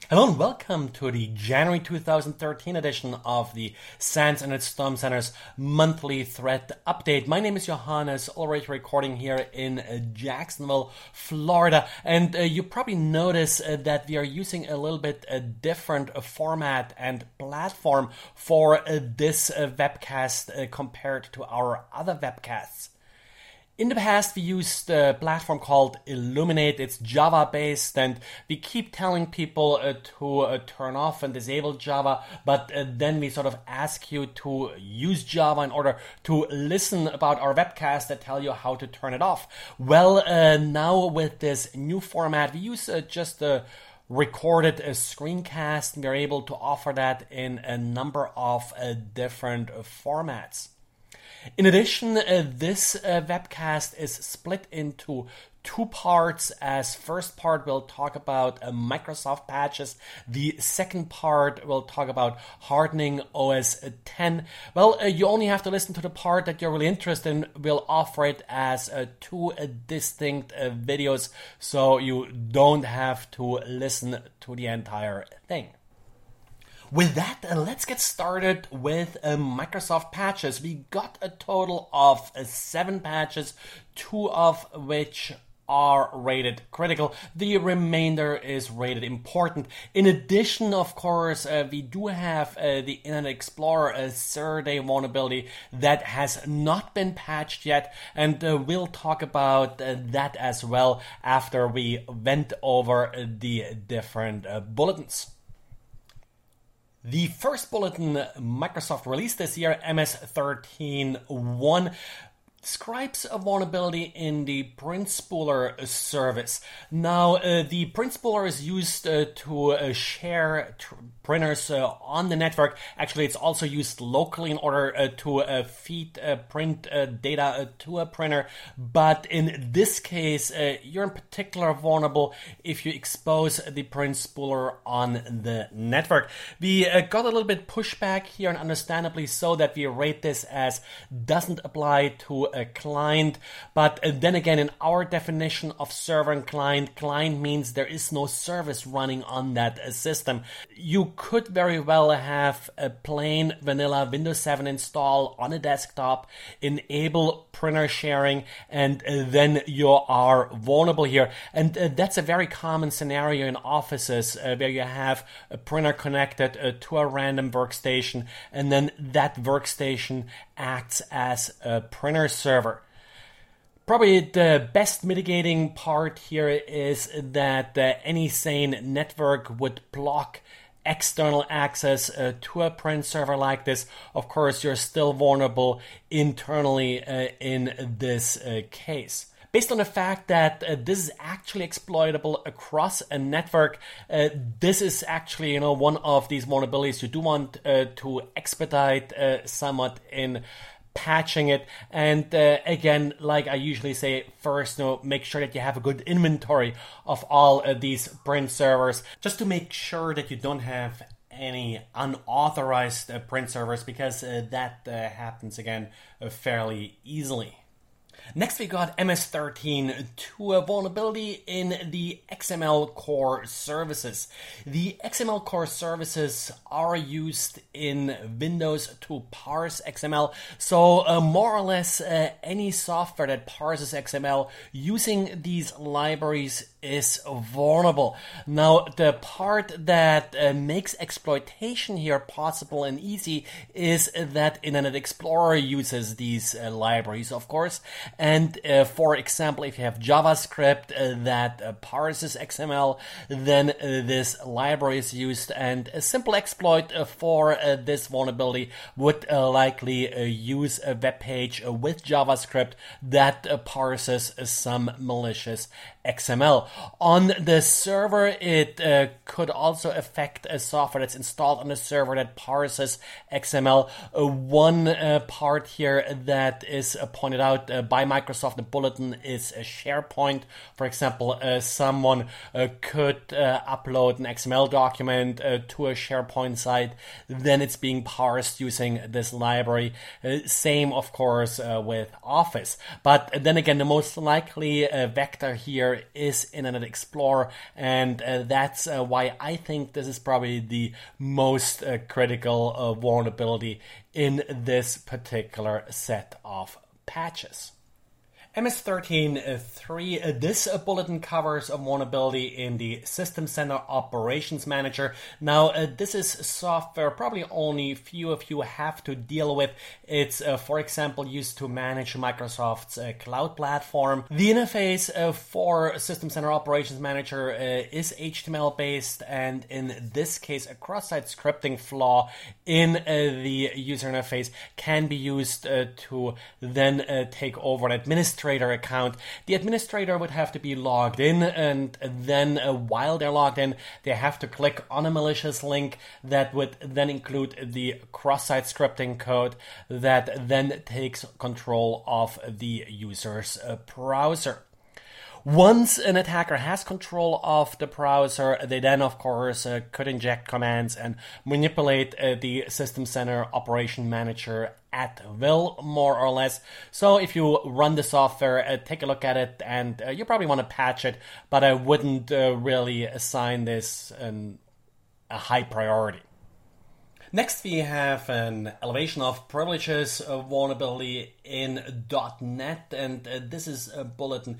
Hello and welcome to the January 2013 edition of the SANS Internet Storm Center's monthly threat update. My name is Johannes, already recording here in Jacksonville, Florida. And you probably notice that we are using a little bit different format and platform for this webcast compared to our other webcasts. In the past, we used a platform called Illuminate. It's Java-based, and we keep telling people to turn off and disable Java, but then we sort of ask you to use Java in order to listen about our webcast that tell you how to turn it off. Well, now with this new format, we use just a recorded screencast. We are able to offer that in a number of different formats. In addition, this webcast is split into two parts. As first part, we'll talk about Microsoft patches. The second part, we'll talk about hardening OS X. Well, you only have to listen to the part that you're really interested in. We'll offer it as two distinct videos, so you don't have to listen to the entire thing. With that, let's get started with Microsoft patches. We got a total of 7 patches, 2 of which are rated critical. The remainder is rated important. In addition, of course, we do have the Internet Explorer Saturday vulnerability that has not been patched yet, and we'll talk about that as well after we went over the different bulletins. The first bulletin Microsoft released this year, MS13.1, describes a vulnerability in the print spooler service. Now, the print spooler is used to share printers on the network. Actually, it's also used locally in order to feed print data to a printer. But in this case, you're in particular vulnerable if you expose the print spooler on the network. We got a little bit pushback here, and understandably so, that we rate this as doesn't apply to a client. But then again, in our definition of server and client, client means there is no service running on that system. You could very well have a plain vanilla Windows 7 install on a desktop, enable printer sharing, and then you are vulnerable here. And that's a very common scenario in offices where you have a printer connected to a random workstation, and then that workstation acts as a printer server. Probably the best mitigating part here is that any sane network would block external access to a print server like this. Of course, you're still vulnerable internally in this case. Based on the fact that this is actually exploitable across a network, this is actually one of these vulnerabilities you do want to expedite somewhat in patching it. And again, like I usually say, first make sure that you have a good inventory of all these print servers, just to make sure that you don't have any unauthorized print servers, because that happens again fairly easily. Next, we got MS13.2, a vulnerability in the XML core services. The XML core services are used in Windows to parse XML. So more or less any software that parses XML using these libraries is vulnerable. Now, the part that makes exploitation here possible and easy is that Internet Explorer uses these libraries, of course. And for example, if you have JavaScript that parses XML, then this library is used, and a simple exploit for this vulnerability would likely use a web page with JavaScript that parses some malicious XML. On the server, it could also affect a software that's installed on the server that parses XML. One part here that is pointed out by Microsoft in the bulletin is a SharePoint. For example, someone could upload an XML document to a SharePoint site, then it's being parsed using this library. Same, of course, with Office. But then again, the most likely vector here is in Internet Explorer, and that's why I think this is probably the most critical vulnerability in this particular set of patches. MS13.3, this bulletin covers a vulnerability in the System Center Operations Manager. Now, this is software probably only few of you have to deal with. It's, for example, used to manage Microsoft's cloud platform. The interface for System Center Operations Manager is HTML-based, and in this case, a cross-site scripting flaw in the user interface can be used to then take over an administrator account. The administrator would have to be logged in, and then while they're logged in, they have to click on a malicious link that would then include the cross-site scripting code that then takes control of the user's browser. Once an attacker has control of the browser, they then, of course, could inject commands and manipulate the System Center Operation Manager at will, more or less. So if you run the software, take a look at it, and you probably want to patch it, but I wouldn't really assign this a high priority. Next, we have an elevation of privileges vulnerability in .NET, and this is a bulletin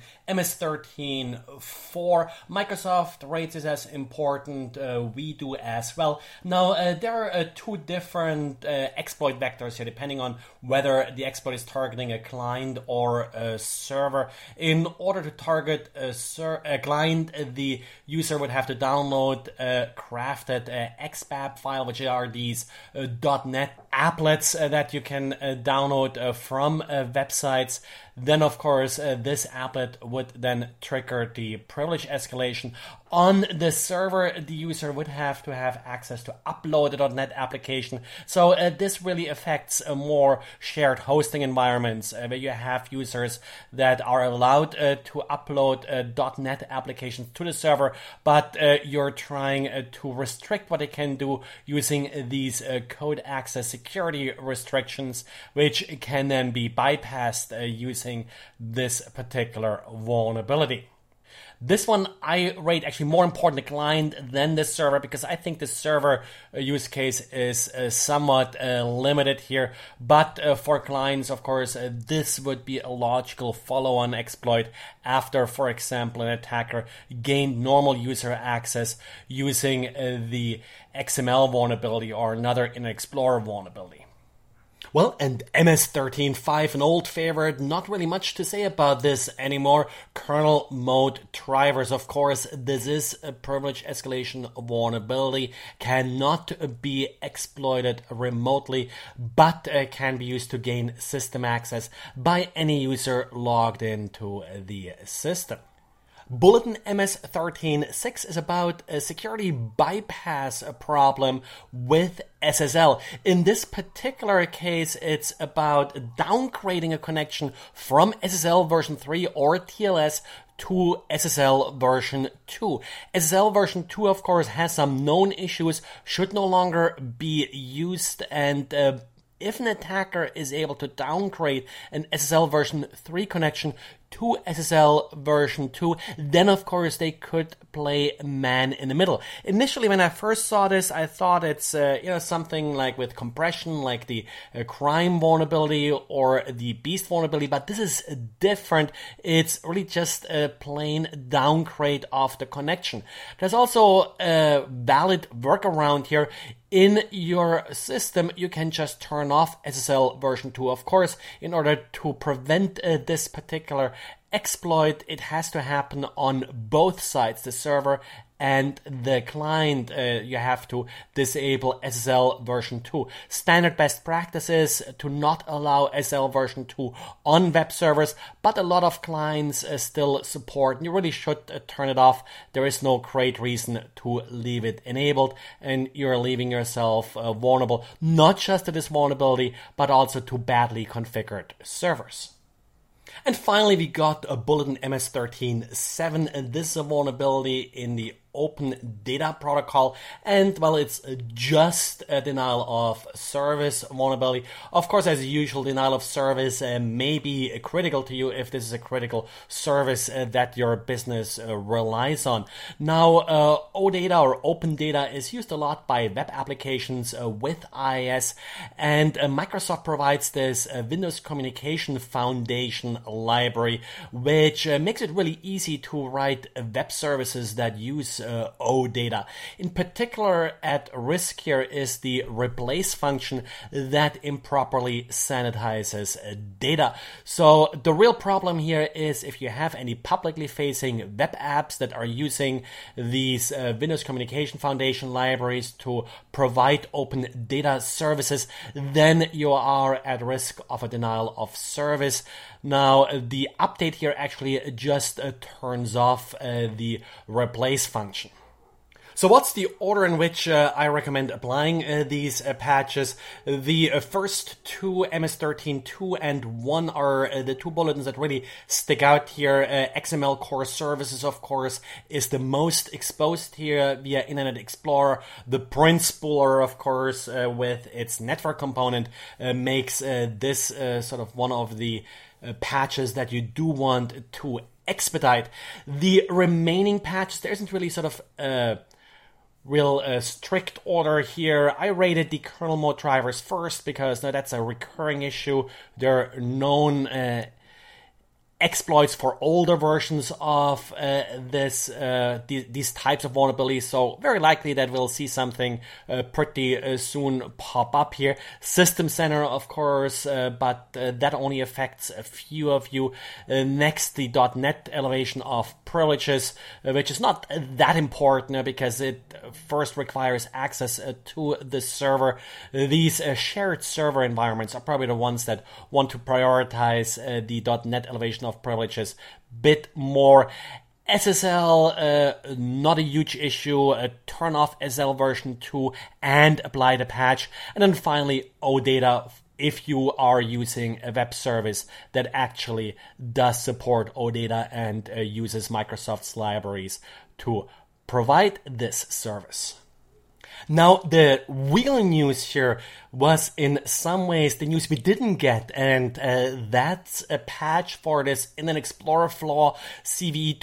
MS13.4. Microsoft rates this as important. We do as well. Now, there are two different exploit vectors here, depending on whether the exploit is targeting a client or a server. In order to target a client, the user would have to download a crafted XBAP file, which are these .NET applets that you can download from websites. Then, of course, this applet would then trigger the privilege escalation. On the server, the user would have to have access to upload a .NET application. So this really affects more shared hosting environments where you have users that are allowed to upload .NET applications to the server, but you're trying to restrict what they can do using these code access security restrictions, which can then be bypassed using this particular vulnerability. This one I rate actually more important the client than the server, because I think the server use case is somewhat limited here. But for clients, of course, this would be a logical follow-on exploit after, for example, an attacker gained normal user access using the XML vulnerability or another Internet Explorer vulnerability. Well, and MS13.5, an old favorite, not really much to say about this anymore. Kernel mode drivers, of course, this is a privilege escalation vulnerability, cannot be exploited remotely, but can be used to gain system access by any user logged into the system. Bulletin MS13.6 is about a security bypass problem with SSL. In this particular case, it's about downgrading a connection from SSL version 3 or TLS to SSL version 2. SSL version 2, of course, has some known issues, should no longer be used, and if an attacker is able to downgrade an SSL version 3 connection to SSL version 2, then of course they could play man in the middle. Initially, when I first saw this, I thought it's something like with compression, like the crime vulnerability or the beast vulnerability, but this is different. It's really just a plain downgrade of the connection. There's also a valid workaround here. In your system, you can just turn off SSL version 2. Of course, in order to prevent this particular exploit, it has to happen on both sides, the server and the client. You have to disable SSL version 2. Standard best practice is to not allow SSL version 2 on web servers, but a lot of clients still support. You really should turn it off. There is no great reason to leave it enabled, and you're leaving yourself vulnerable, not just to this vulnerability, but also to badly configured servers. And finally, we got a bulletin MS13.7. This is a vulnerability in the open data protocol, and well, it's just a denial of service vulnerability. Of course, as usual, denial of service may be critical to you if this is a critical service that your business relies on. Now, OData or open data is used a lot by web applications with IIS, and Microsoft provides this Windows Communication Foundation library, which makes it really easy to write web services that use OData. In particular, at risk here is the replace function that improperly sanitizes data. So the real problem here is if you have any publicly facing web apps that are using these Windows Communication Foundation libraries to provide open data services, then you are at risk of a denial of service. Now, the update here actually just turns off the replace function. So what's the order in which I recommend applying these patches? The first two, MS13 2 and 1, are the two bulletins that really stick out here. XML core services, of course, is the most exposed here via Internet Explorer. The print spooler, of course, with its network component, makes this sort of one of the patches that you do want to expedite. The remaining patches, there isn't really sort of real strict order here. I rated the kernel mode drivers first because now that's a recurring issue. There are known exploits for older versions of these types of vulnerabilities, so very likely that we'll see something pretty soon pop up here. System Center, of course, but that only affects a few of you. Next, the .NET elevation of privileges, which is not that important because it first requires access to the server. These shared server environments are probably the ones that want to prioritize the .NET elevation of privileges bit more. SSL, not a huge issue. Turn off SSL version 2 and apply the patch. And then finally, OData, if you are using a web service that actually does support OData and uses Microsoft's libraries to provide this service. Now, the real news here was in some ways the news we didn't get, and that's a patch for this Internet Explorer flaw CVE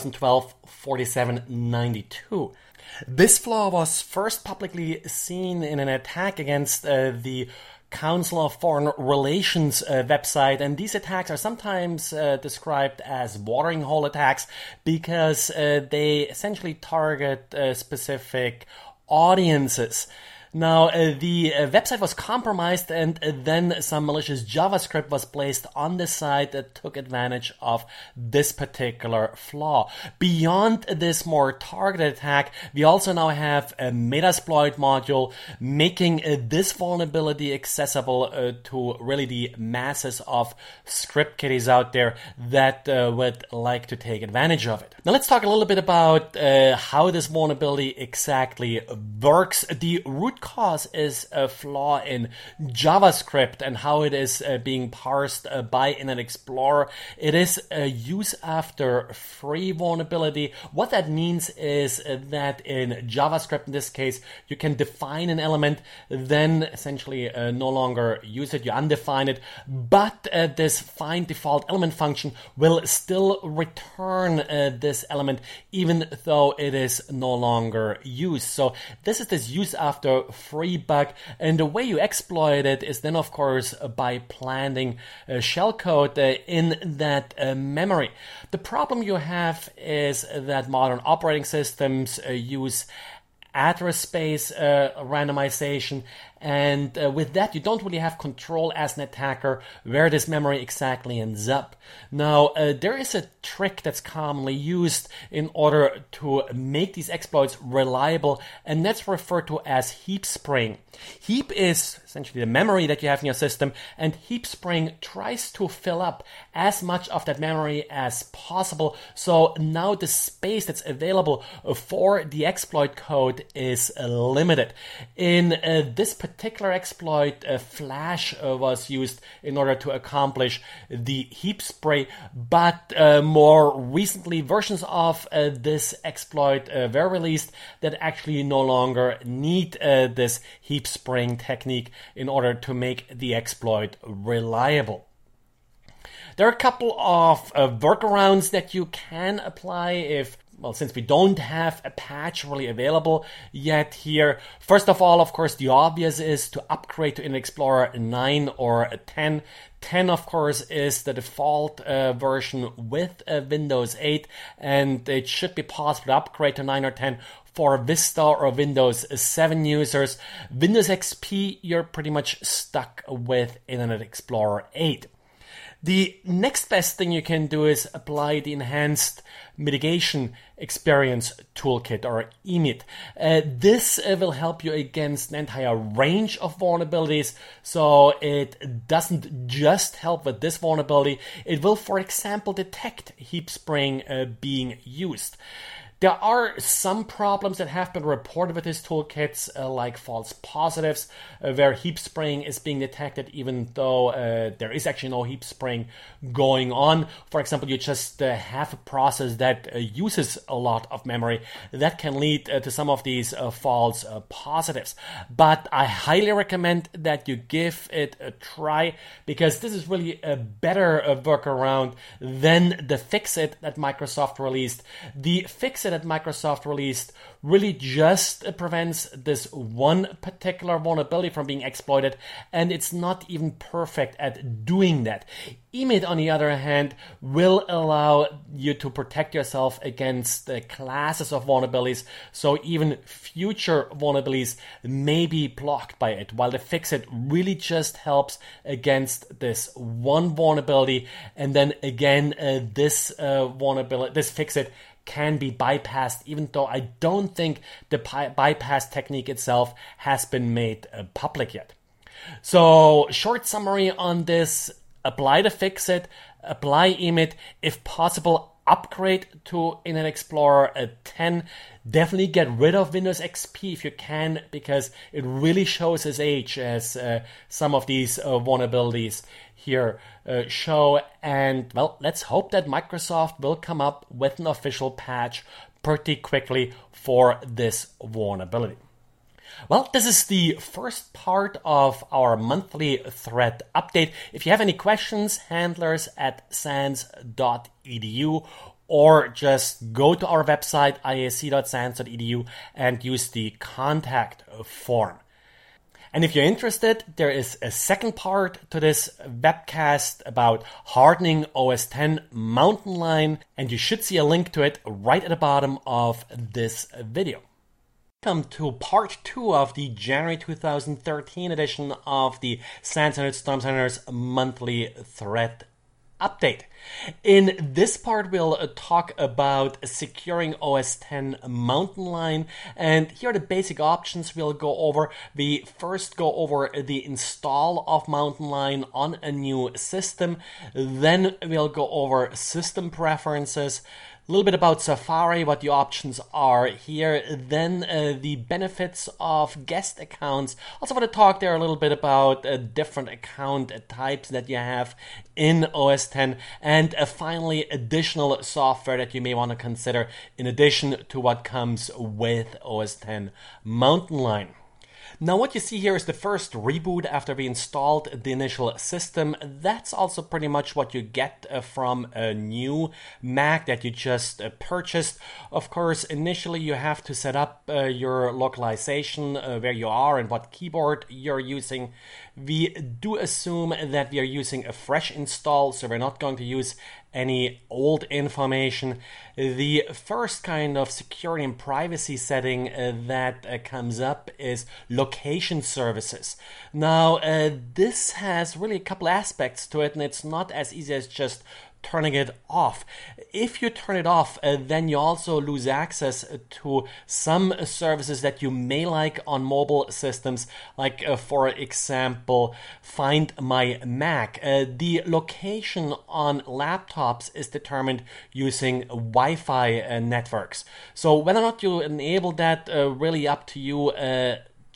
2012-4792. This flaw was first publicly seen in an attack against the Council of Foreign Relations website, and these attacks are sometimes described as watering hole attacks because they essentially target specific audiences. Now, the website was compromised, and then some malicious JavaScript was placed on the site that took advantage of this particular flaw. Beyond this more targeted attack, we also now have a Metasploit module making this vulnerability accessible to really the masses of script kiddies out there that would like to take advantage of it. Now, let's talk a little bit about how this vulnerability exactly works. The root cause is a flaw in JavaScript and how it is being parsed by Internet Explorer. It is a use after free vulnerability. What that means is that in JavaScript, in this case, you can define an element, then essentially no longer use it, you undefine it, but this find default element function will still return this element even though it is no longer used. So this is this use after free bug, and the way you exploit it is then of course by planting shellcode in that memory. The problem you have is that modern operating systems use address space randomization, and with that you don't really have control as an attacker where this memory exactly ends up. Now there is a trick that's commonly used in order to make these exploits reliable, and that's referred to as heap spraying. Heap is essentially the memory that you have in your system, and heap spraying tries to fill up as much of that memory as possible. So now the space that's available for the exploit code is limited. In this particular particular exploit, Flash was used in order to accomplish the heap spray, but more recently versions of this exploit were released that actually no longer need this heap spraying technique in order to make the exploit reliable. There are a couple of workarounds that you can apply since we don't have a patch really available yet here. First of all, of course, the obvious is to upgrade to Internet Explorer 9 or 10. 10, of course, is the default version with Windows 8, and it should be possible to upgrade to 9 or 10 for Vista or Windows 7 users. Windows XP, you're pretty much stuck with Internet Explorer 8. The next best thing you can do is apply the Enhanced Mitigation Experience Toolkit, or EMIT. This will help you against an entire range of vulnerabilities, so it doesn't just help with this vulnerability. It will, for example, detect heap spraying being used. There are some problems that have been reported with these toolkits, like false positives, where heap spraying is being detected even though there is actually no heap spraying going on. For example, you just have a process that uses a lot of memory. That can lead to some of these false positives. But I highly recommend that you give it a try, because this is really a better workaround than the Fixit that Microsoft released. The Fixit that Microsoft released really just prevents this one particular vulnerability from being exploited, and it's not even perfect at doing that. EMIT, on the other hand, will allow you to protect yourself against classes of vulnerabilities, so even future vulnerabilities may be blocked by it, while the Fixit really just helps against this one vulnerability, and then again this Fixit can be bypassed, even though I don't think the bypass technique itself has been made public yet. So, short summary on this: apply the Fixit, apply EMIT, if possible, upgrade to Internet Explorer 10. Definitely get rid of Windows XP if you can, because it really shows its age, as some of these vulnerabilities here show. And, well, let's hope that Microsoft will come up with an official patch pretty quickly for this vulnerability. Well, this is the first part of our monthly threat update. If you have any questions, handlers@sans.edu, or just go to our website, iac.sans.edu, and use the contact form. And if you're interested, there is a second part to this webcast about hardening OS X Mountain Lion, and you should see a link to it right at the bottom of this video. Welcome to part 2 of the January 2013 edition of the SANS and Storm Center's monthly threat update. In this part, we'll talk about securing OS X Mountain Lion, and here are the basic options we'll go over. We first go over the install of Mountain Lion on a new system, then we'll go over system preferences, a little bit about Safari, what the options are here, then the benefits of guest accounts. Also want to talk there a little bit about different account types that you have in OS X, and finally additional software that you may want to consider in addition to what comes with OS X Mountain Lion. Now what you see here is the first reboot after we installed the initial system. That's also pretty much what you get from a new Mac that you just purchased. Of course, initially you have to set up your localization, where you are and what keyboard you're using. We do assume that we are using a fresh install, so we're not going to use any old information. The first kind of security and privacy setting that comes up is location services. Now, this has really a couple aspects to it, and it's not as easy as just turning it off. If you turn it off, then you also lose access to some services that you may like on mobile systems, like for example, Find My Mac. The location on laptops is determined using Wi-Fi networks. So whether or not you enable that, really up to you.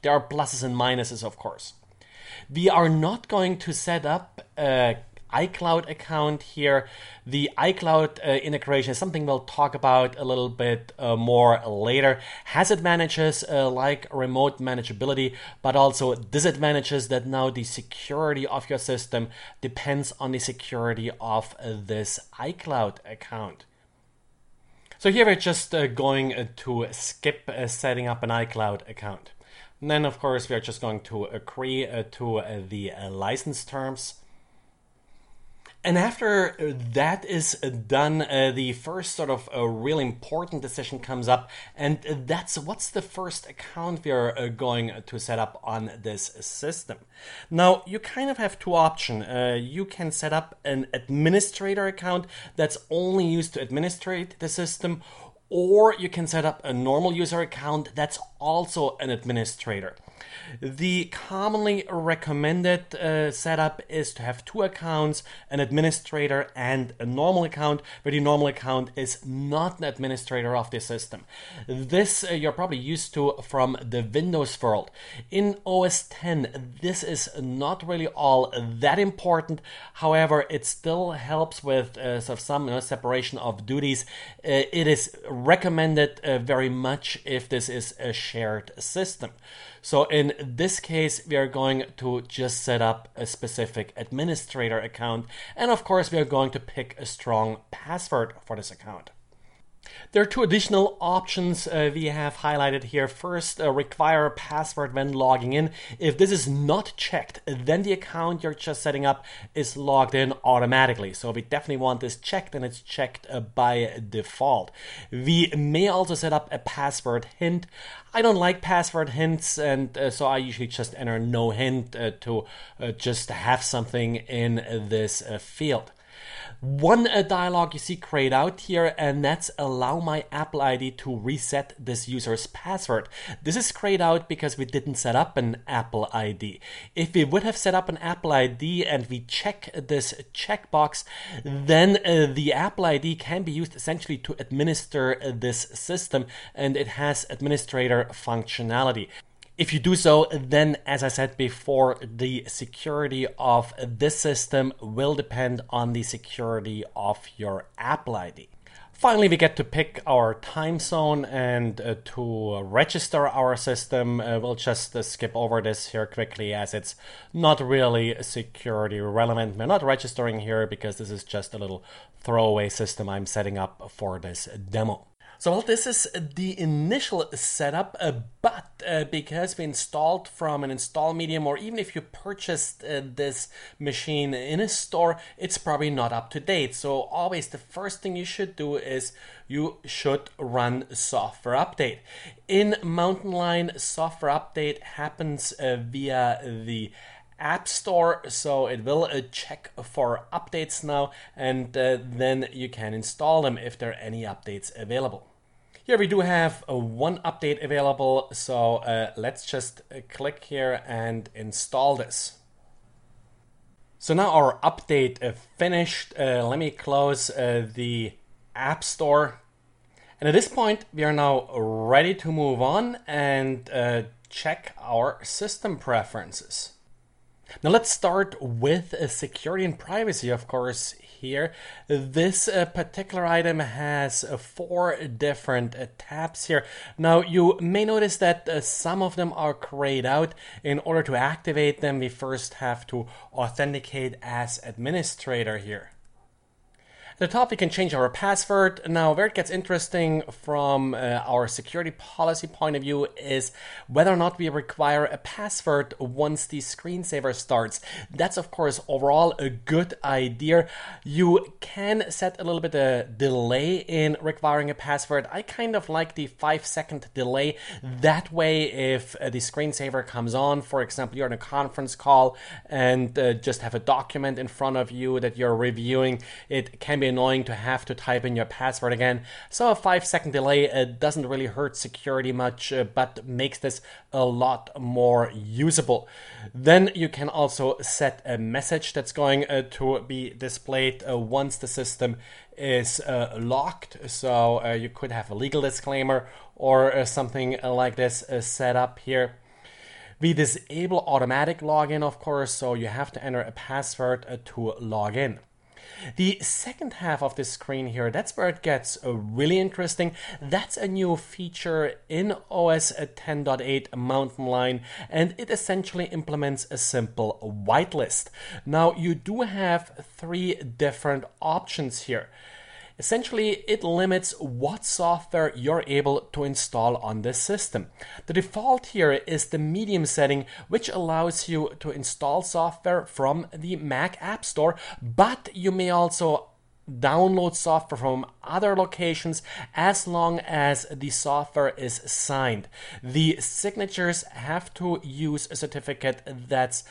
There are pluses and minuses, of course. We are not going to set up a iCloud account here. The iCloud integration is something we'll talk about a little bit more later. Has advantages like remote manageability, but also disadvantages that now the security of your system depends on the security of this iCloud account. So here we're just going to skip setting up an iCloud account. And then, of course, we are just going to agree to the license terms. And after that is done, the first sort of really important decision comes up, and that's what's the first account we are going to set up on this system. Now, you kind of have two options. You can set up an administrator account that's only used to administrate the system, or you can set up a normal user account that's also an administrator. The commonly recommended setup is to have two accounts, an administrator and a normal account, where the normal account is not an administrator of the system. This you're probably used to from the Windows world. In OS X, this is not really all that important. However, it still helps with some separation of duties. It is recommended very much if this is a shared system. So in this case, we are going to just set up a specific administrator account. And of course, we are going to pick a strong password for this account. There are two additional options we have highlighted here. First, require a password when logging in. If this is not checked, then the account you're just setting up is logged in automatically. So we definitely want this checked, and it's checked by default. We may also set up a password hint. I don't like password hints, and so I usually just enter no hint to just have something in this field. One dialog you see grayed out here, and that's allow my Apple ID to reset this user's password. This is grayed out because we didn't set up an Apple ID. If we would have set up an Apple ID and we check this checkbox, then the Apple ID can be used essentially to administer this system, and it has administrator functionality. If you do so, then, as I said before, the security of this system will depend on the security of your Apple ID. Finally, we get to pick our time zone, and to register our system, we'll just skip over this here quickly, as it's not really security relevant. We're not registering here because this is just a little throwaway system I'm setting up for this demo. So well, this is the initial setup, but because we installed from an install medium, or even if you purchased this machine in a store, it's probably not up to date. So always the first thing you should do is you should run software update. In Mountain Lion, software update happens via the App Store, so it will check for updates now, and then you can install them if there are any updates available. Here we do have one update available, so let's just click here and install this. So now our update finished. Let me close the App Store. And at this point, we are now ready to move on and check our system preferences. Now let's start with security and privacy, of course, here. This particular item has 4 different tabs here. Now you may notice that some of them are grayed out. In order to activate them, we first have to authenticate as administrator here. At the top, we can change our password. Now, where it gets interesting from our security policy point of view is whether or not we require a password once the screensaver starts. That's, of course, overall a good idea. You can set a little bit of delay in requiring a password. I kind of like the 5-second delay. That way, if the screensaver comes on, for example, you're in a conference call and just have a document in front of you that you're reviewing, it can be annoying to have to type in your password again. So a 5-second delay doesn't really hurt security much, but makes this a lot more usable. Then you can also set a message that's going to be displayed once the system is locked. So you could have a legal disclaimer or something like this set up here. We disable automatic login, of course, so you have to enter a password to log in. The second half of the screen here, that's where it gets really interesting. That's a new feature in OS 10.8 Mountain Lion, and it essentially implements a simple whitelist. Now, you do have three different options here. Essentially, it limits what software you're able to install on this system. The default here is the medium setting, which allows you to install software from the Mac App Store, but you may also download software from other locations as long as the software is signed. The signatures have to use a certificate that's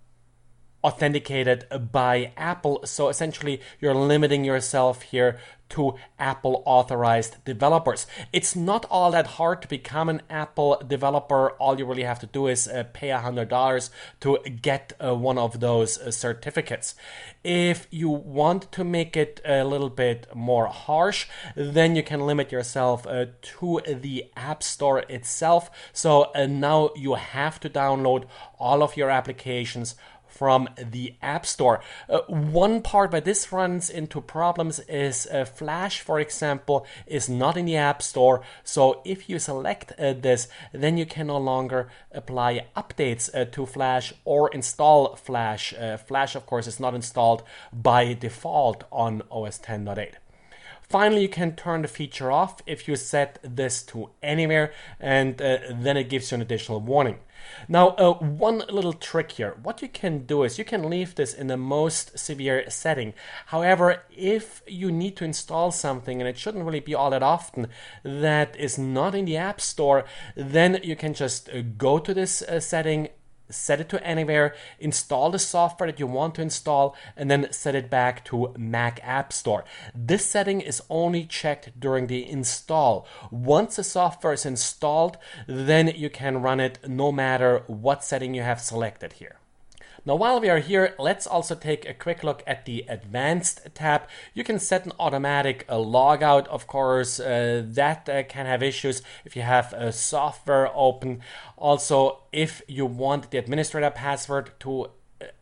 authenticated by Apple, so essentially you're limiting yourself here to Apple authorized developers. It's not all that hard to become an Apple developer. All you really have to do is pay $100 to get one of those certificates. If you want to make it a little bit more harsh, then you can limit yourself to the App Store itself. So now you have to download all of your applications from the App Store. One part where this runs into problems is Flash, for example, is not in the App Store. So if you select this, then you can no longer apply updates to Flash or install Flash. Flash, of course, is not installed by default on OS 10.8. Finally, you can turn the feature off if you set this to anywhere, and then it gives you an additional warning. Now, one little trick here. What you can do is you can leave this in the most severe setting. However, if you need to install something, and it shouldn't really be all that often, that is not in the App Store, then you can just go to this setting, set it to anywhere, install the software that you want to install, and then set it back to Mac App Store. This setting is only checked during the install. Once the software is installed, then you can run it no matter what setting you have selected here. Now, while we are here, let's also take a quick look at the Advanced tab. You can set an automatic logout, of course. That can have issues if you have software open. Also, if you want the administrator password to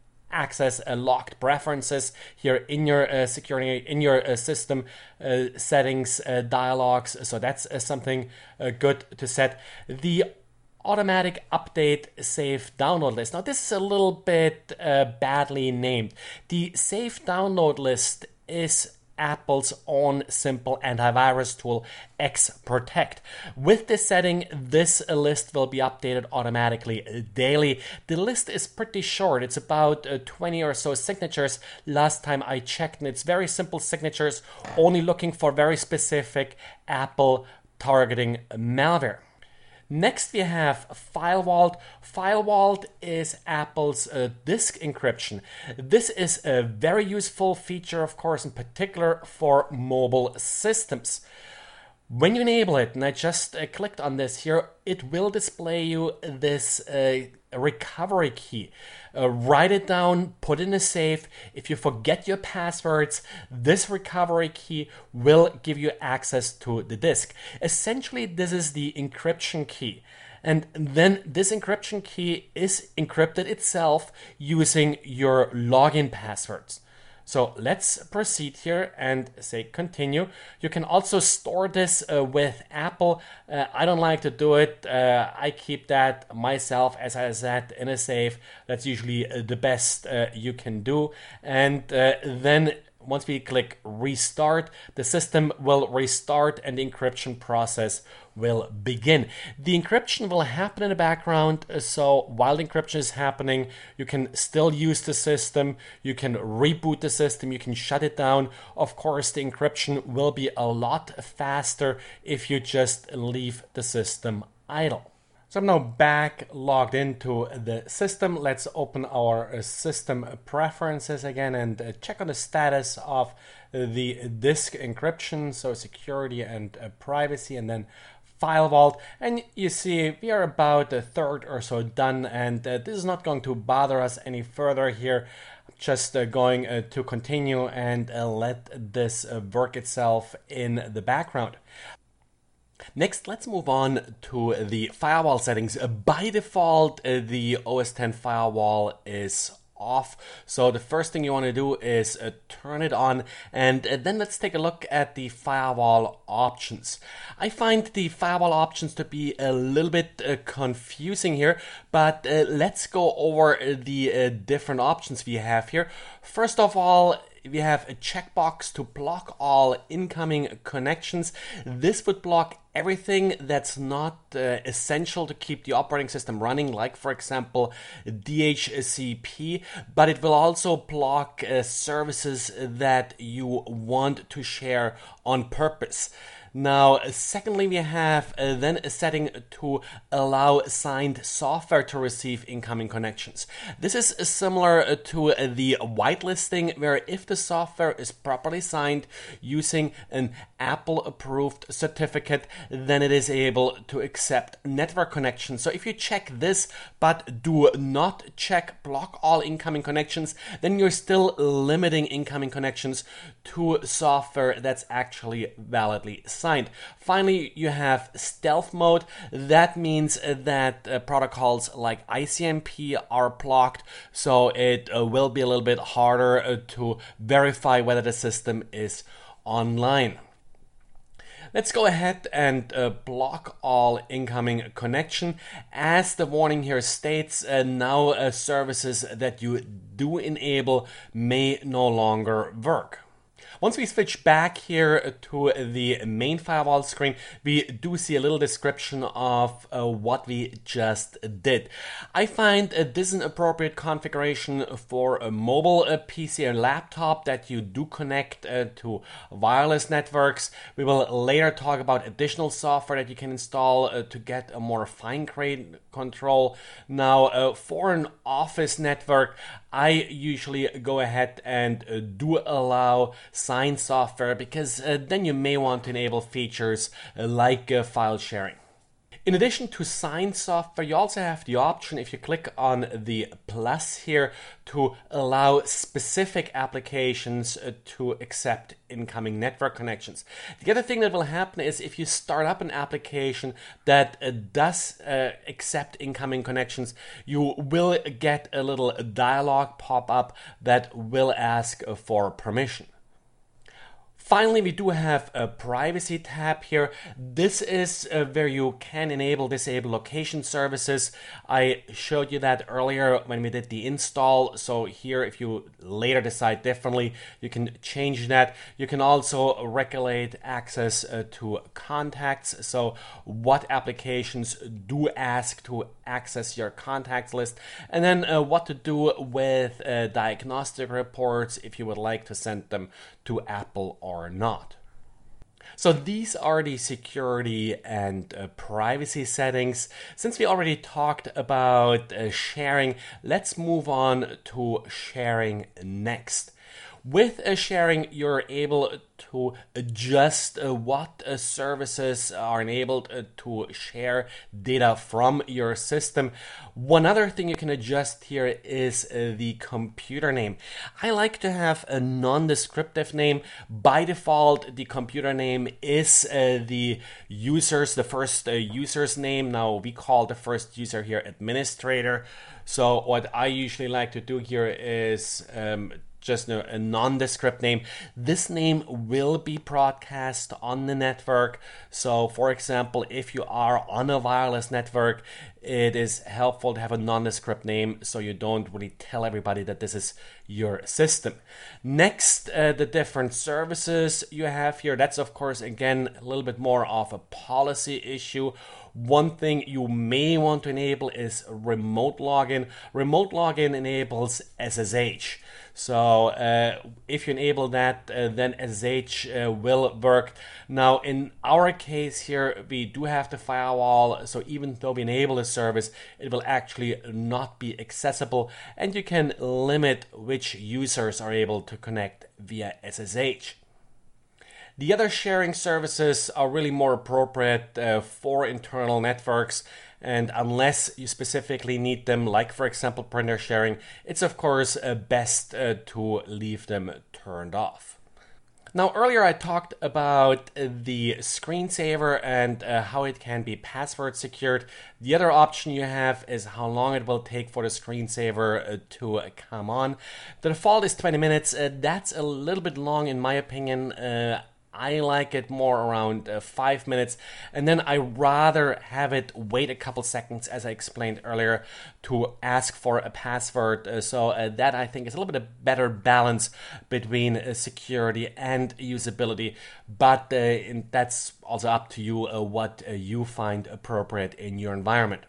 access locked preferences here in your security, in your system settings dialogs. So that's something good to set. The automatic update save download list. Now this is a little bit badly named. The save download list is Apple's own simple antivirus tool, Xprotect. With this setting, this list will be updated automatically daily. The list is pretty short. It's about 20 or so signatures last time I checked, and it's very simple signatures, only looking for very specific Apple targeting malware. Next, we have FileVault. FileVault is Apple's disk encryption. This is a very useful feature, of course, in particular for mobile systems. When you enable it, and I just clicked on this here, it will display you this recovery key. Write it down, put it in a safe. If you forget your passwords, this recovery key will give you access to the disk. Essentially, this is the encryption key. And then this encryption key is encrypted itself using your login passwords. So let's proceed here and say continue. You can also store this with Apple. I don't like to do it. I keep that myself, as I said, in a safe. That's usually the best you can do. And then once we click restart, the system will restart and the encryption process will begin. The encryption will happen in the background, so while the encryption is happening, you can still use the system, you can reboot the system, you can shut it down. Of course, the encryption will be a lot faster if you just leave the system idle. So I'm now back logged into the system. Let's open our system preferences again and check on the status of the disk encryption, so security and privacy, and then FileVault. And you see we are about a third or so done, and this is not going to bother us any further here. Just going to continue and let this work itself in the background. Next, let's move on to the firewall settings. By default, the OS X firewall is off. So the first thing you want to do is turn it on, and then let's take a look at the firewall options. I find the firewall options to be a little bit confusing here, but let's go over the different options we have here. First of all, we have a checkbox to block all incoming connections. This would block everything that's not essential to keep the operating system running, like for example DHCP, but it will also block services that you want to share on purpose. Now, secondly, we have then a setting to allow signed software to receive incoming connections. This is similar to the whitelisting, where if the software is properly signed using an Apple-approved certificate, then it is able to accept network connections. So if you check this, but do not check block all incoming connections, then you're still limiting incoming connections to software that's actually validly signed. Finally, you have stealth mode. That means that protocols like ICMP are blocked, so it will be a little bit harder to verify whether the system is online. Let's go ahead and block all incoming connection. As the warning here states, now services that you do enable may no longer work. Once we switch back here to the main firewall screen, we do see a little description of what we just did. I find this an appropriate configuration for a mobile PC or laptop that you do connect to wireless networks. We will later talk about additional software that you can install to get a more fine-grained control. Now, for an office network, I usually go ahead and do allow signed software, because then you may want to enable features like file sharing. In addition to signed software, you also have the option, if you click on the plus here, to allow specific applications to accept incoming network connections. The other thing that will happen is if you start up an application that does accept incoming connections, you will get a little dialog pop up that will ask for permission. Finally, we do have a privacy tab here. This is where you can disable location services. I showed you that earlier when we did the install. So here, if you later decide differently, you can change that. You can also regulate access to contacts. So what applications do ask to access your contacts list, and then what to do with diagnostic reports if you would like to send them to Apple or not. So these are the security and privacy settings. Since we already talked about sharing, let's move on to sharing next. With sharing, you're able to adjust what services are enabled to share data from your system. One other thing you can adjust here is the computer name. I like to have a non-descriptive name. By default, the computer name is the first user's name. Now we call the first user here administrator. So what I usually like to do here is just a nondescript name. This name will be broadcast on the network. So for example, if you are on a wireless network, it is helpful to have a nondescript name so you don't really tell everybody that this is your system. Next, the different services you have here. That's of course, again, a little bit more of a policy issue. One thing you may want to enable is remote login. Remote login enables SSH. So if you enable that, then SSH will work. Now in our case here, we do have the firewall, so even though we enable a service, it will actually not be accessible, and you can limit which users are able to connect via SSH. The other sharing services are really more appropriate for internal networks, and unless you specifically need them, like for example printer sharing, it's of course best to leave them turned off. Now, earlier I talked about the screensaver and how it can be password secured. The other option you have is how long it will take for the screensaver to come on. The default is 20 minutes. That's a little bit long in my opinion. I like it more around 5 minutes, and then I rather have it wait a couple seconds, as I explained earlier, to ask for a password. So that I think is a little bit a better balance between security and usability, but that's also up to you what you find appropriate in your environment.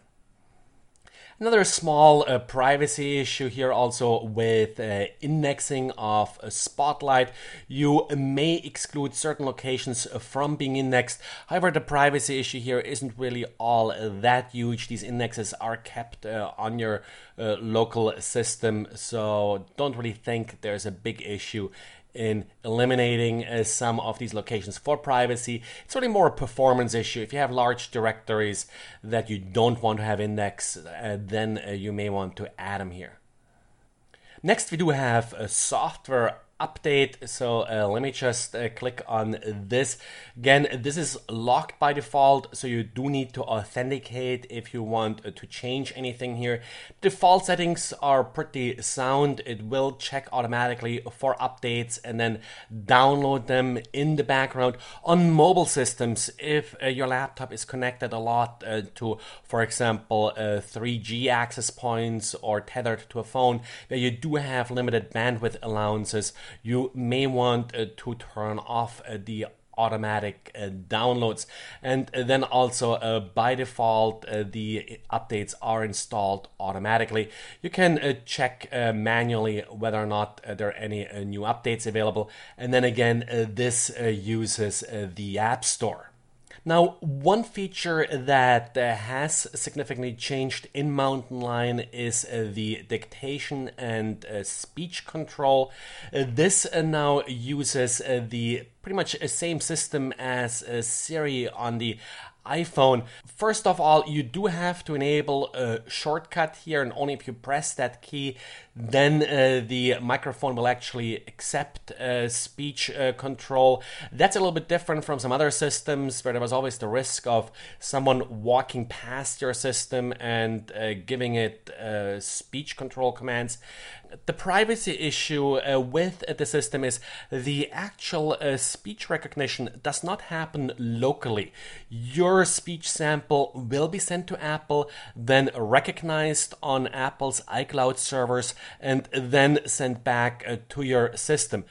Another small privacy issue here also with indexing of Spotlight. You may exclude certain locations from being indexed. However, the privacy issue here isn't really all that huge. These indexes are kept on your local system, so don't really think there's a big issue in eliminating some of these locations for privacy. It's really more a performance issue. If you have large directories that you don't want to have indexed, then you may want to add them here. Next, we do have a software update. So let me just click on this. Again, this is locked by default, so you do need to authenticate if you want to change anything here. Default settings are pretty sound. It will check automatically for updates and then download them in the background. On mobile systems, if your laptop is connected a lot to, for example, 3G access points or tethered to a phone, where you do have limited bandwidth allowances, you may want to turn off the automatic downloads, and then also by default the updates are installed automatically. You can check manually whether or not there are any new updates available, and then again this uses the App Store. Now, one feature that has significantly changed in Mountain Lion is the dictation and speech control. This now uses the pretty much same system as Siri on the iPhone. First of all, you do have to enable a shortcut here, and only if you press that key, then the microphone will actually accept speech control. That's a little bit different from some other systems where there was always the risk of someone walking past your system and giving it speech control commands. The privacy issue with the system is the actual speech recognition does not happen locally. Your speech sample will be sent to Apple, then recognized on Apple's iCloud servers, and then sent back to your system.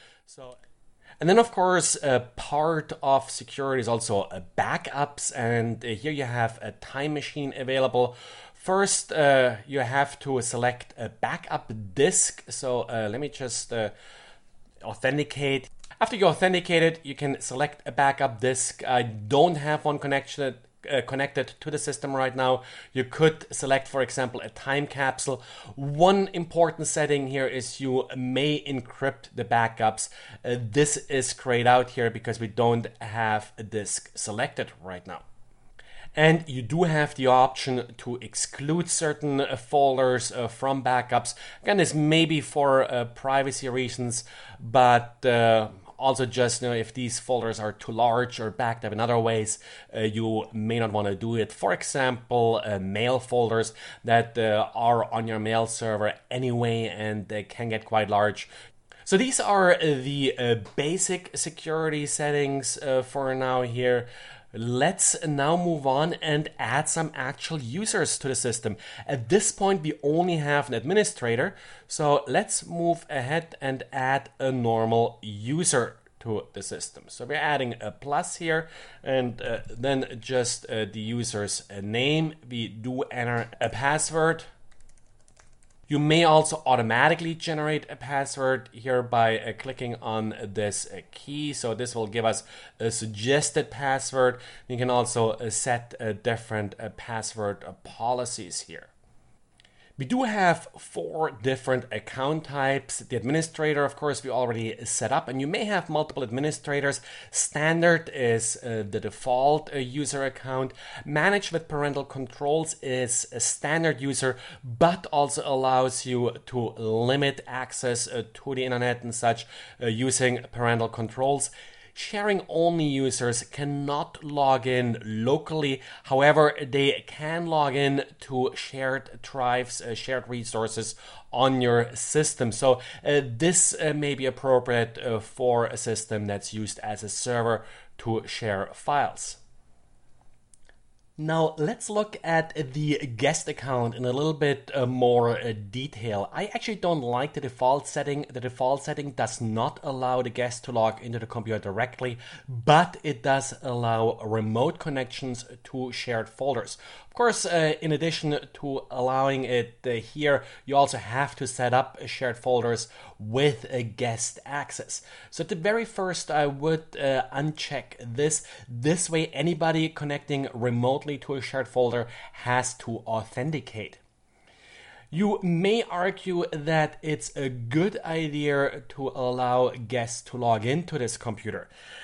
And then, of course, part of security is also backups, and here you have a time machine available. First, you have to select a backup disk. So let me just authenticate. After you authenticate it, you can select a backup disk. I don't have one connected to the system right now. You could select, for example, a time capsule. One important setting here is you may encrypt the backups. This is grayed out here because we don't have a disk selected right now. And you do have the option to exclude certain folders from backups. Again, this may be for privacy reasons, but also just if these folders are too large or backed up in other ways, you may not want to do it. For example, mail folders that are on your mail server anyway, and they can get quite large. So these are the basic security settings for now here. Let's now move on and add some actual users to the system. At this point, we only have an administrator, so let's move ahead and add a normal user to the system. So we're adding a plus here, and then just the user's name. We do enter a password. You may also automatically generate a password here by clicking on this key. So this will give us a suggested password. You can also set different password policies here. We do have 4 different account types. The administrator, of course, we already set up, and you may have multiple administrators. Standard is the default user account. Manage with parental controls is a standard user, but also allows you to limit access to the internet and such using parental controls. Sharing only users cannot log in locally. However, they can log in to shared drives, shared resources on your system. So this may be appropriate for a system that's used as a server to share files. Now let's look at the guest account in a little bit more detail. I actually don't like the default setting. The default setting does not allow the guest to log into the computer directly, but it does allow remote connections to shared folders. Of course, in addition to allowing it here, you also have to set up shared folders with a guest access. So at the very first, I would uncheck this. This way, anybody connecting remotely to a shared folder has to authenticate. You may argue that it's a good idea to allow guests to log into this computer.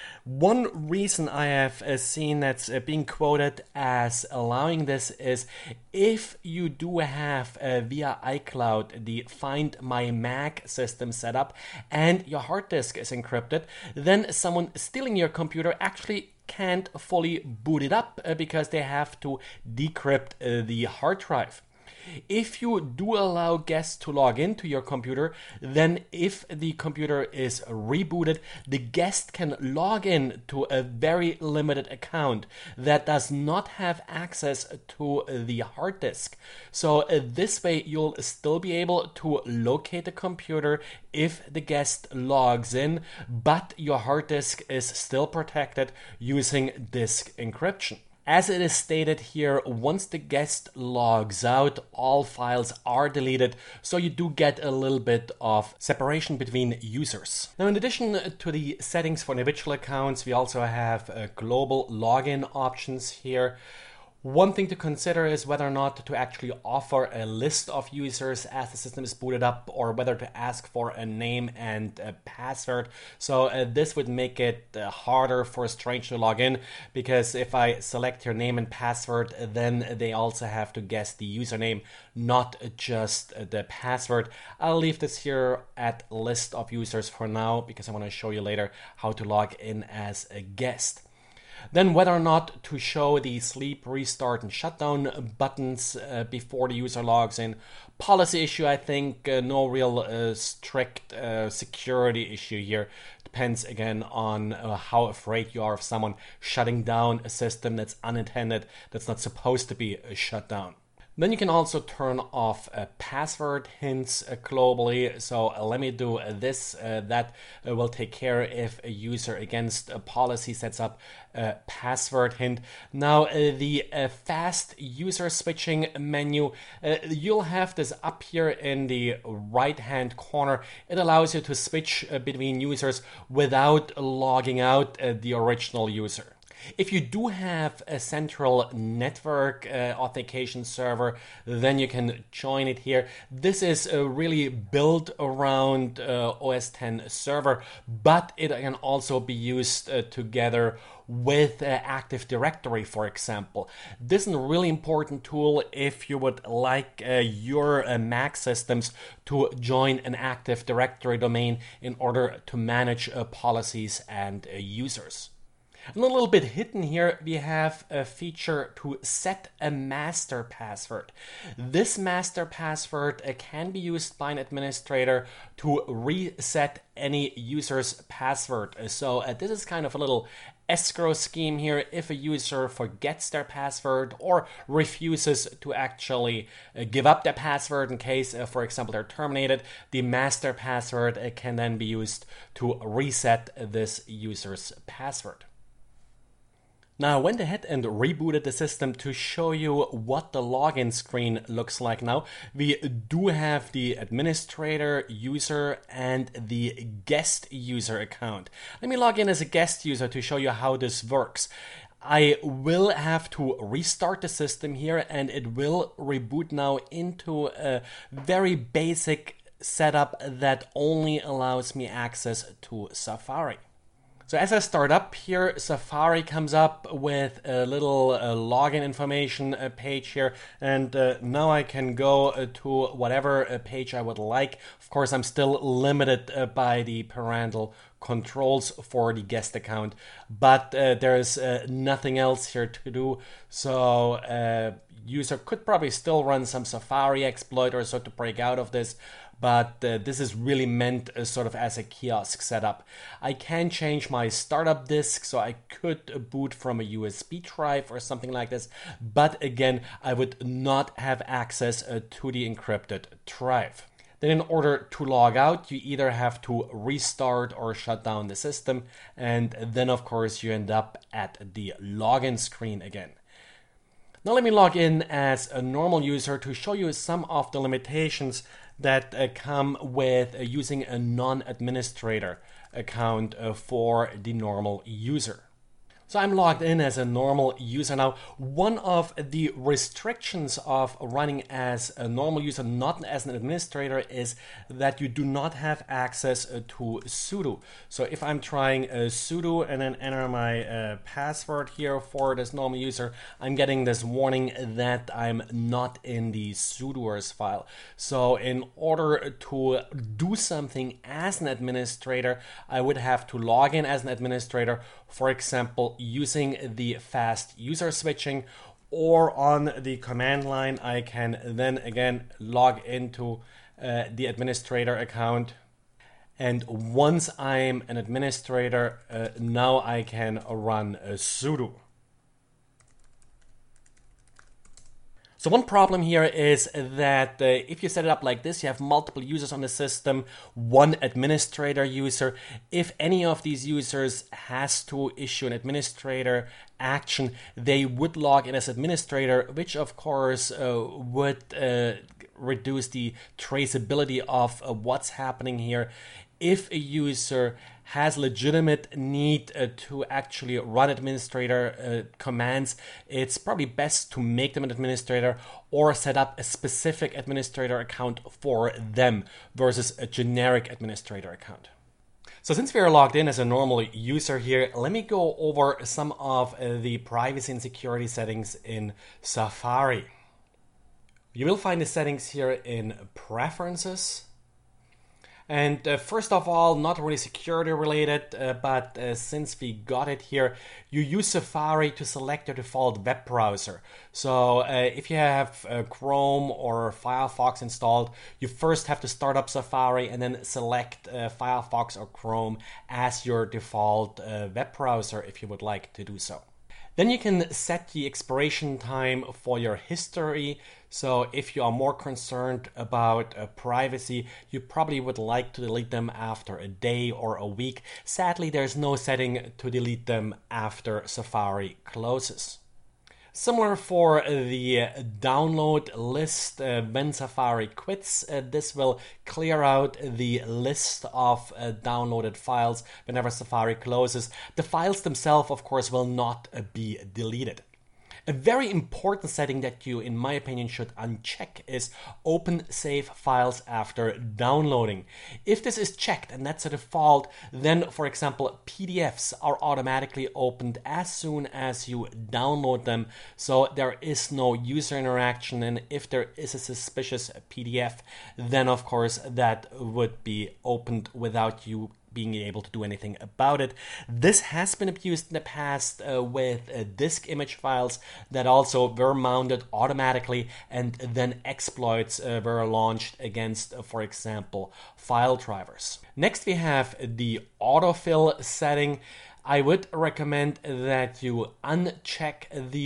One reason I have seen that's being quoted as allowing this is if you do have via iCloud the Find My Mac system set up and your hard disk is encrypted, then someone stealing your computer actually can't fully boot it up because they have to decrypt the hard drive. If you do allow guests to log into your computer, then if the computer is rebooted, the guest can log in to a very limited account that does not have access to the hard disk. So this way you'll still be able to locate the computer if the guest logs in, but your hard disk is still protected using disk encryption. As it is stated here, once the guest logs out, all files are deleted, so you do get a little bit of separation between users. Now, in addition to the settings for individual accounts, we also have global login options here. One thing to consider is whether or not to actually offer a list of users as the system is booted up, or whether to ask for a name and a password. So this would make it harder for a stranger to log in, because if I select your name and password, then they also have to guess the username, not just the password. I'll leave this here at list of users for now, because I want to show you later how to log in as a guest. Then whether or not to show the sleep, restart, and shutdown buttons before the user logs in. Policy issue, I think, no real strict security issue here. Depends again on how afraid you are of someone shutting down a system that's unintended, that's not supposed to be shut down. Then you can also turn off password hints globally. So let me do this. That will take care if a user against a policy sets up a password hint. Now the fast user switching menu, you'll have this up here in the right hand corner. It allows you to switch between users without logging out the original user. If you do have a central network authentication server, then you can join it here. This is really built around OS X server, but it can also be used together with Active Directory, for example. This is a really important tool if you would like your Mac systems to join an Active Directory domain in order to manage policies and users. And a little bit hidden here, we have a feature to set a master password. This master password can be used by an administrator to reset any user's password. So this is kind of a little escrow scheme here. If a user forgets their password or refuses to actually give up their password in case, for example, they're terminated, the master password can then be used to reset this user's password. Now I went ahead and rebooted the system to show you what the login screen looks like now. We do have the administrator, user, and the guest user account. Let me log in as a guest user to show you how this works. I will have to restart the system here, and it will reboot now into a very basic setup that only allows me access to Safari. So as I start up here, Safari comes up with a little login information page here, and now I can go to whatever page I would like. Of course, I'm still limited by the parental controls for the guest account, but there's nothing else here to do. So user could probably still run some Safari exploit or so to break out of this, but this is really meant sort of as a kiosk setup. I can change my startup disk, so I could boot from a USB drive or something like this, but again, I would not have access to the encrypted drive. Then in order to log out, you either have to restart or shut down the system, and then of course you end up at the login screen again. Now let me log in as a normal user to show you some of the limitations that come with using a non-administrator account for the normal user. So I'm logged in as a normal user. Now, one of the restrictions of running as a normal user, not as an administrator, is that you do not have access to sudo. So if I'm trying sudo and then enter my password here for this normal user, I'm getting this warning that I'm not in the sudoers file. So in order to do something as an administrator, I would have to log in as an administrator, for example, using the fast user switching, or on the command line I can then again log into the administrator account, and once I'm an administrator now I can run sudo. So one problem here is that if you set it up like this, you have multiple users on the system, one administrator user. If any of these users has to issue an administrator action, they would log in as administrator, which of course would reduce the traceability of what's happening here. If a user has legitimate need to actually run administrator commands, it's probably best to make them an administrator or set up a specific administrator account for them versus a generic administrator account. So since we are logged in as a normal user here, let me go over some of the privacy and security settings in Safari. You will find the settings here in Preferences. And first of all, not really security related, but since we got it here, you use Safari to select your default web browser. So if you have Chrome or Firefox installed, you first have to start up Safari and then select Firefox or Chrome as your default web browser if you would like to do so. Then you can set the expiration time for your history. So if you are more concerned about privacy, you probably would like to delete them after a day or a week. Sadly, there's no setting to delete them after Safari closes. Similar for the download list, when Safari quits, this will clear out the list of downloaded files whenever Safari closes. The files themselves, of course, will not be deleted. A very important setting that you, in my opinion, should uncheck is open save files after downloading. If this is checked and that's a default, then, for example, PDFs are automatically opened as soon as you download them, so there is no user interaction, and if there is a suspicious PDF, then of course that would be opened without you being able to do anything about it. This has been abused in the past with disk image files that also were mounted automatically, and then exploits were launched against, for example, file drivers. Next we have the autofill setting. I would recommend that you uncheck these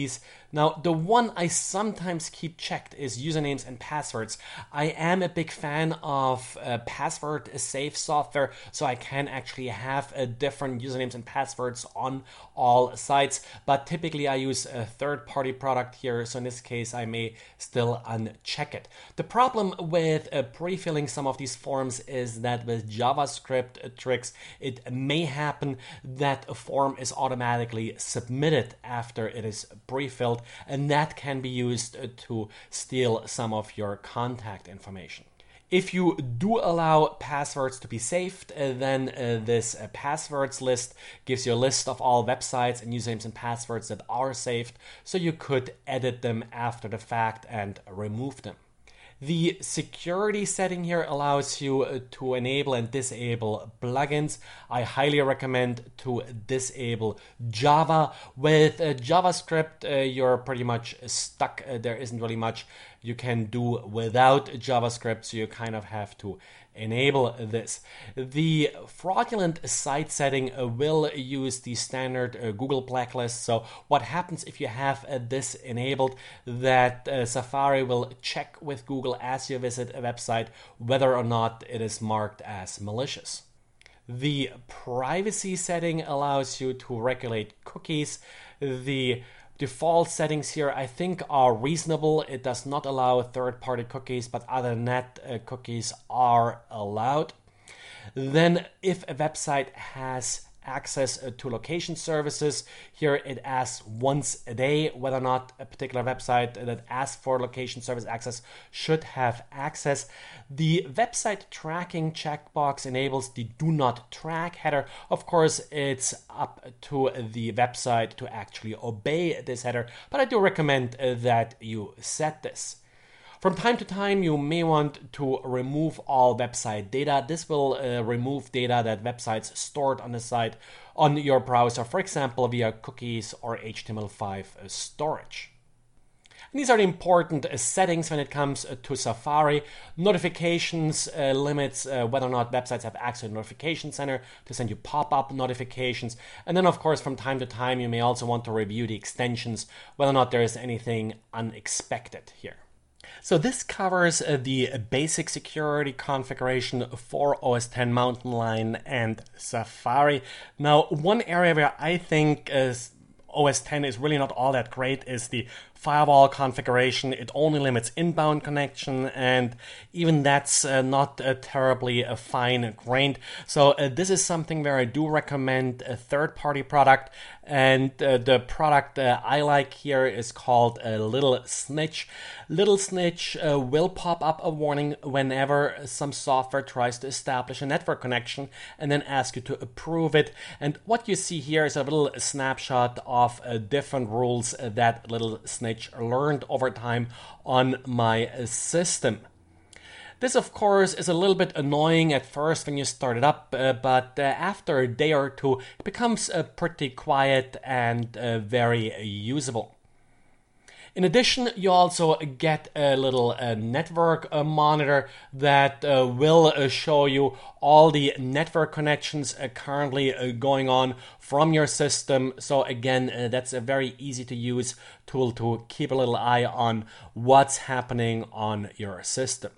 Now, the one I sometimes keep checked is usernames and passwords. I am a big fan of password safe software, so I can actually have different usernames and passwords on all sites, but typically I use a third-party product here, so in this case I may still uncheck it. The problem with pre-filling some of these forms is that with JavaScript tricks, it may happen that a form is automatically submitted after it is pre-filled, and that can be used to steal some of your contact information. If you do allow passwords to be saved, then this passwords list gives you a list of all websites and usernames and passwords that are saved, so you could edit them after the fact and remove them. The security setting here allows you to enable and disable plugins. I highly recommend to disable Java. With JavaScript, you're pretty much stuck. There isn't really much you can do without JavaScript, so you kind of have to enable this. The fraudulent site setting will use the standard Google blacklist. So what happens if you have this enabled, that Safari will check with Google as you visit a website whether or not it is marked as malicious. The privacy setting allows you to regulate cookies. The default settings here I think are reasonable. It does not allow third-party cookies, but other than that, cookies are allowed. Then if a website has access to location services, here it asks once a day whether or not a particular website that asks for location service access should have access. The website tracking checkbox enables the do not track header. Of course, it's up to the website to actually obey this header, but I do recommend that you set this. From time to time, you may want to remove all website data. This will remove data that websites stored on the site on your browser, for example, via cookies or HTML5 storage. And these are the important settings when it comes to Safari. Notifications limits whether or not websites have access to the notification center to send you pop-up notifications. And then, of course, from time to time, you may also want to review the extensions, whether or not there is anything unexpected here. So this covers the basic security configuration for OS X Mountain Lion and Safari. Now, one area where I think OS X is really not all that great is the firewall configuration. It only limits inbound connection, and even that's not terribly fine-grained. So this is something where I do recommend a third-party product, and the product I like here is called Little Snitch. Little Snitch will pop up a warning whenever some software tries to establish a network connection and then ask you to approve it. And what you see here is a little snapshot of different rules that Little Snitch learned over time on my system. This, of course, is a little bit annoying at first when you start it up, but after a day or two, it becomes pretty quiet and very usable. In addition, you also get a little network monitor that will show you all the network connections currently going on from your system. So again, that's a very easy to use tool to keep a little eye on what's happening on your system.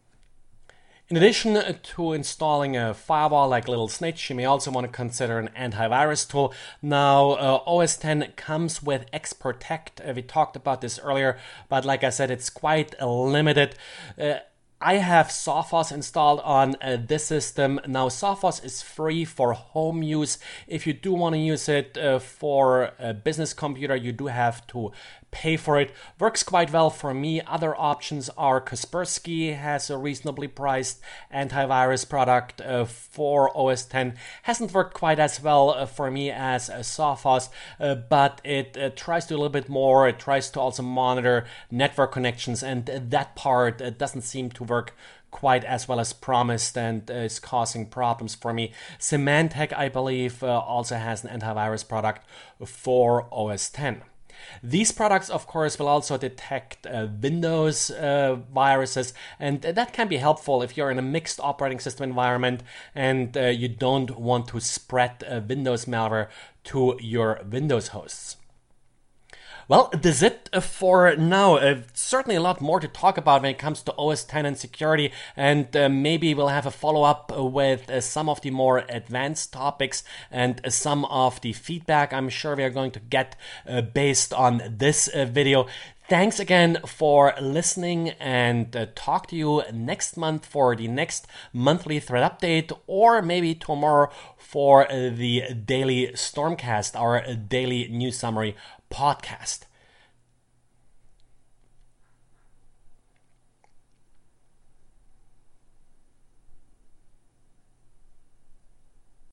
In addition to installing a firewall like Little Snitch, you may also want to consider an antivirus tool. Now, OS X comes with Xprotect. We talked about this earlier, but like I said, it's quite limited. I have Sophos installed on this system. Now, Sophos is free for home use. If you do want to use it for a business computer, you do have to pay for it. Works quite well for me. Other options are Kaspersky has a reasonably priced antivirus product for OS X. Hasn't worked quite as well for me as Sophos, but it tries to do a little bit more. It tries to also monitor network connections, and that part doesn't seem to work quite as well as promised and is causing problems for me. Symantec, I believe, also has an antivirus product for OS X. These products, of course, will also detect Windows viruses, and that can be helpful if you're in a mixed operating system environment and you don't want to spread Windows malware to your Windows hosts. Well, that's it for now. Certainly a lot more to talk about when it comes to OS X and security, and maybe we'll have a follow-up with some of the more advanced topics and some of the feedback I'm sure we are going to get based on this video. Thanks again for listening, and talk to you next month for the next monthly threat update, or maybe tomorrow for the daily Stormcast, our daily news summary podcast.